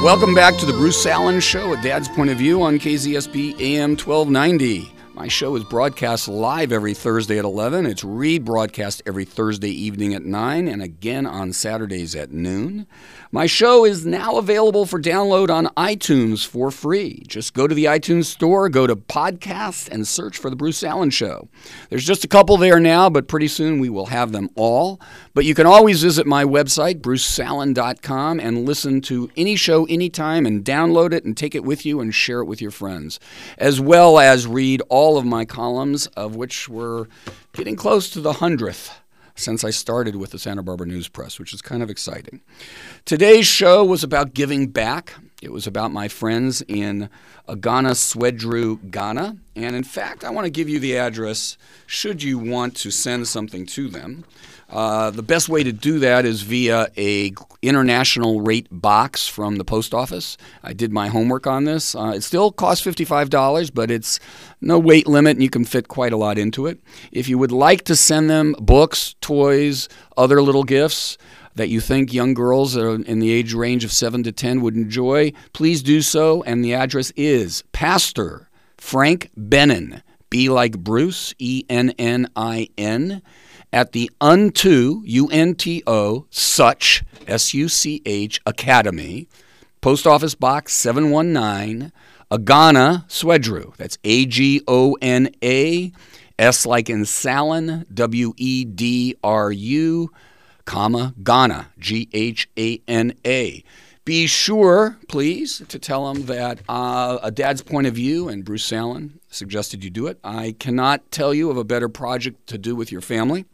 Welcome back to the Bruce Allen Show, A Dad's Point of View on KZSB AM 1290. My show is broadcast live every Thursday at 11. It's rebroadcast every Thursday evening at 9 and again on Saturdays at noon. My show is now available for download on iTunes for free. Just go to the iTunes store, go to podcasts, and search for The Bruce Allen Show. There's just a couple there now, but pretty soon we will have them all. But you can always visit my website, brucesallen.com, and listen to any show anytime and download it and take it with you and share it with your friends, as well as read all of my columns, of which we're getting close to the 100th since I started with the Santa Barbara News Press, which is kind of exciting. Today's show was about giving back. It was about my friends in Agana Swedru, Ghana. And in fact, I want to give you the address should you want to send something to them. The best way to do that is via a international rate box from the post office. I did my homework on this. It still costs $55, but it's no weight limit, and you can fit quite a lot into it. If you would like to send them books, toys, other little gifts that you think young girls in the age range of 7 to 10 would enjoy, please do so. And the address is Pastor Frank Bennin, B like Bruce, E-N-N-I-N, at the Unto, U-N-T-O, Such, S-U-C-H, Academy, Post Office Box 719, Agana, Swedru. That's A-G-O-N-A, S like in Salon, W-E-D-R-U, comma, Ghana, G-H-A-N-A. Be sure, please, to tell them that A Dad's Point of View and Bruce Allen suggested you do it. I cannot tell you of a better project to do with your family,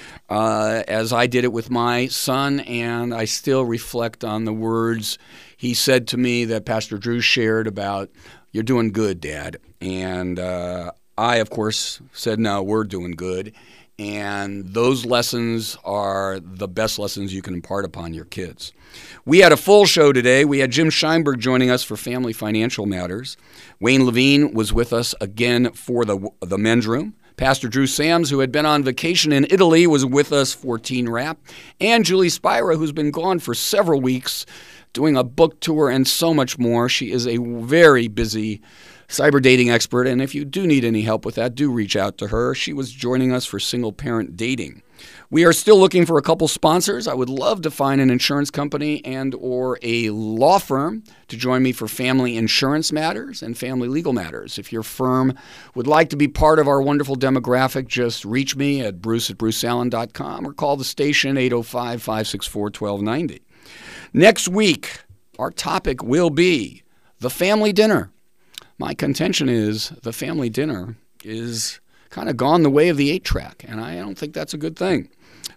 as I did it with my son, and I still reflect on the words he said to me that Pastor Drew shared about, "You're doing good, Dad." And I, of course, said, "No, we're doing good." And those lessons are the best lessons you can impart upon your kids. We had a full show today. We had Jim Scheinberg joining us for Family Financial Matters. Wayne Levine was with us again for the men's room. Pastor Drew Sams, who had been on vacation in Italy, was with us for Teen Rap. And Julie Spira, who's been gone for several weeks, doing a book tour and so much more. She is a very busy cyber dating expert, and if you do need any help with that, do reach out to her. She was joining us for single parent dating. We are still looking for a couple sponsors. I would love to find an insurance company and or a law firm to join me for family insurance matters and family legal matters. If your firm would like to be part of our wonderful demographic, just reach me at bruce@bruceallen.com or call the station 805-564-1290. Next week, our topic will be the family dinner. My contention is the family dinner is kind of gone the way of the 8-track, and I don't think that's a good thing.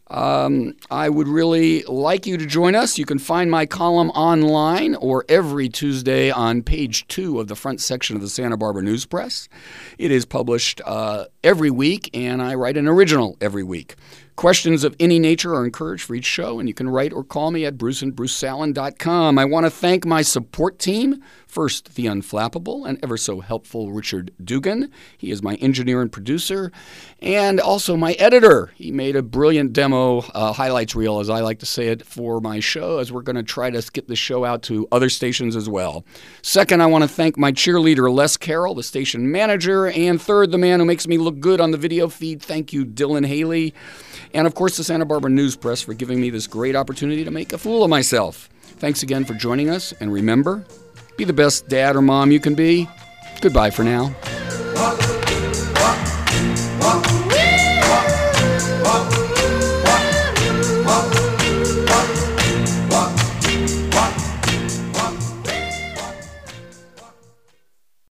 I would really like you to join us. You can find my column online or every Tuesday on page 2 of the front section of the Santa Barbara News Press. It is published every week, and I write an original every week. Questions of any nature are encouraged for each show, and you can write or call me at bruce@brucesallen.com. I want to thank my support team. First, the unflappable and ever so helpful Richard Dugan. He is my engineer and producer, and also my editor. He made a brilliant demo highlights reel, as I like to say it, for my show, as we're going to try to get the show out to other stations as well. Second, I want to thank my cheerleader, Les Carroll, the station manager. And third, the man who makes me look good on the video feed. Thank you, Dylan Haley. And, of course, the Santa Barbara News Press for giving me this great opportunity to make a fool of myself. Thanks again for joining us. And remember, be the best dad or mom you can be. Goodbye for now.